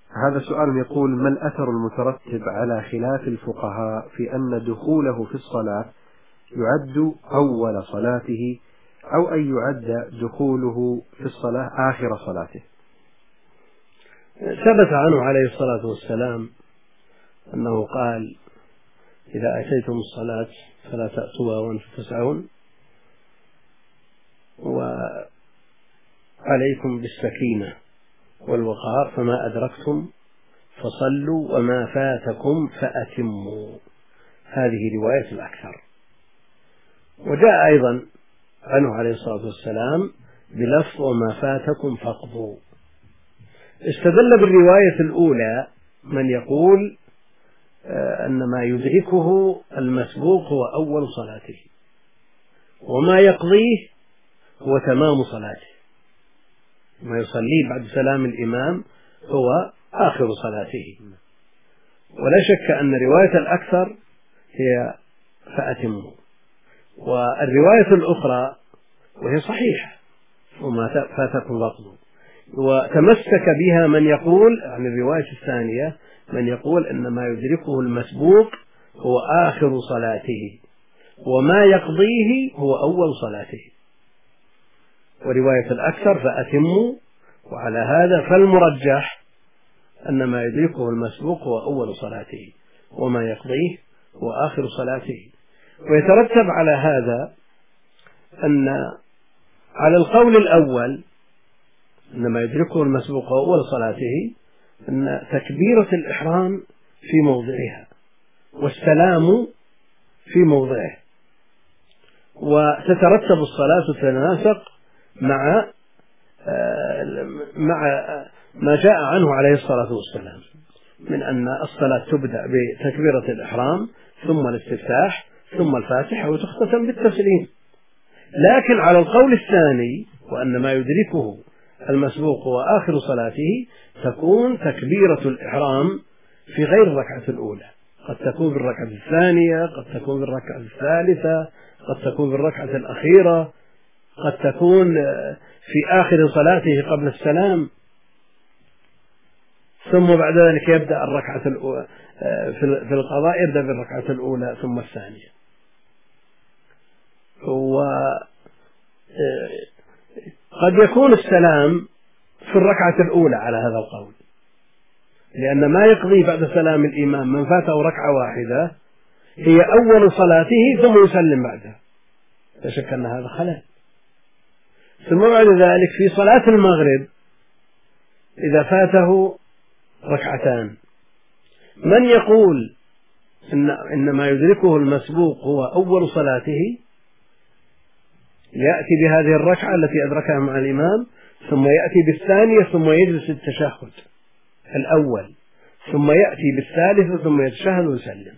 هذا سؤال يقول: ما الأثر المترتب على خلاف الفقهاء في أن دخوله في الصلاة يعد أول صلاته، أو أن يعد دخوله في الصلاة آخر صلاته؟ ثبت عنه عليه الصلاة والسلام أنه قال: إذا أتيتم الصلاة فلا تأتوها وأنتم تسعون، وعليكم بالسكينة والوقار، فما أدركتم فصلوا وما فاتكم فأتموا. هذه رواية الأكثر. وجاء أيضا عنه عليه الصلاة والسلام بلفظ: وما فاتكم فاقضوا. استدل بالرواية الأولى من يقول أن ما يدركه المسبوق هو أول صلاته، وما يقضيه هو تمام صلاته، ما يصليه بعد سلام الإمام هو آخر صلاته. ولا شك أن رواية الأكثر هي فأتموا. والرواية الأخرى وهي صحيحة: وما فاتكم فاقضوا، وتمسك بها من يقول عن الرواية الثانية من يقول أن ما يدركه المسبوق هو آخر صلاته، وما يقضيه هو أول صلاته. ورواية الأكثر فأتموا. وعلى هذا فالمرجح أن ما يدركه المسبوق هو أول صلاته، وما يقضيه هو آخر صلاته. ويترتب على هذا أن على القول الأول أن ما يدركه المسبوق هو أول صلاته، أن تكبيرة الإحرام في موضعها والسلام في موضعه، وتترتب الصلاة وتتناسق مع ما جاء عنه عليه الصلاة والسلام من أن الصلاة تبدأ بتكبيرة الإحرام ثم الاستفتاح ثم الفاتحة وتختتم بالتسليم. لكن على القول الثاني وأن ما يدركه المسبوق هو آخر صلاته، تكون تكبيرة الإحرام في غير الركعة الأولى، قد تكون في الركعة الثانية، قد تكون في الركعة الثالثة، قد تكون في الركعة الأخيرة، قد تكون في آخر صلاته قبل السلام، ثم بعد ذلك يبدأ الركعة الأولى في القضاء، يبدأ بالركعة الأولى ثم الثانية. وقد يكون السلام في الركعة الأولى على هذا القول، لأن ما يقضي بعد سلام الإمام من فاته ركعة واحدة هي أول صلاته ثم يسلم بعدها، لا شك أن هذا خلل. ثم بعد ذلك في صلاة المغرب إذا فاته ركعتان، من يقول إن ما يدركه المسبوق هو أول صلاته يأتي بهذه الركعة التي أدركها مع الإمام، ثم يأتي بالثانية ثم يجلس التشهد الأول، ثم يأتي بالثالثة ثم يتشهد ويسلم.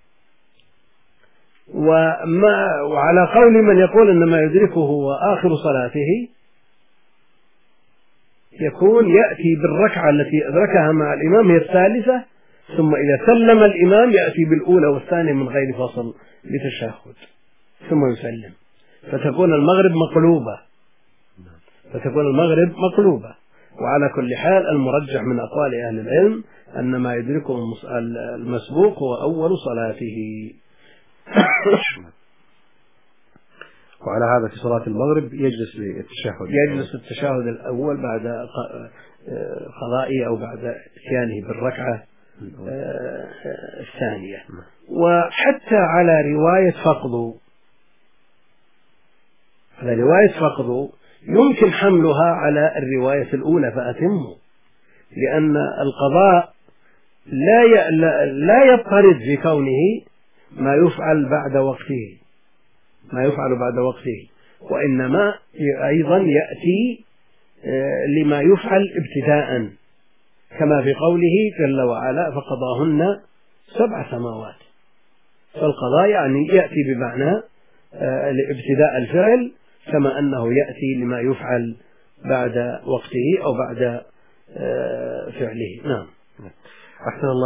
وعلى قول من يقول أن ما يدركه هو آخر صلاته يكون يأتي بالركعة التي أدركها مع الإمام هي الثالثة، ثم إذا سلم الإمام يأتي بالأولى والثانية من غير فصل بتشهد ثم يسلم، فتكون المغرب مقلوبة. وعلى كل حال المرجح من أقوال أهل العلم أن ما يدركه المسبوق هو أول صلاته. وعلى هذا في صلاة المغرب يجلس التشهد الأول بعد قضائه أو بعد اتيانه بالركعة الثانية. وحتى على رواية فقد يمكن حملها على الرواية الأولى فأتموا، لأن القضاء لا يضطرد في كونه ما يفعل بعد وقته، وإنما أيضا يأتي لما يفعل ابتداء، كما في قوله جل وعلا: فقضاهن 7 سماوات. فالقضاء يعني يأتي بمعنى لابتداء الفعل، كما أنه يأتي لما يفعل بعد وقته أو بعد فعله. نعم. أحسن الله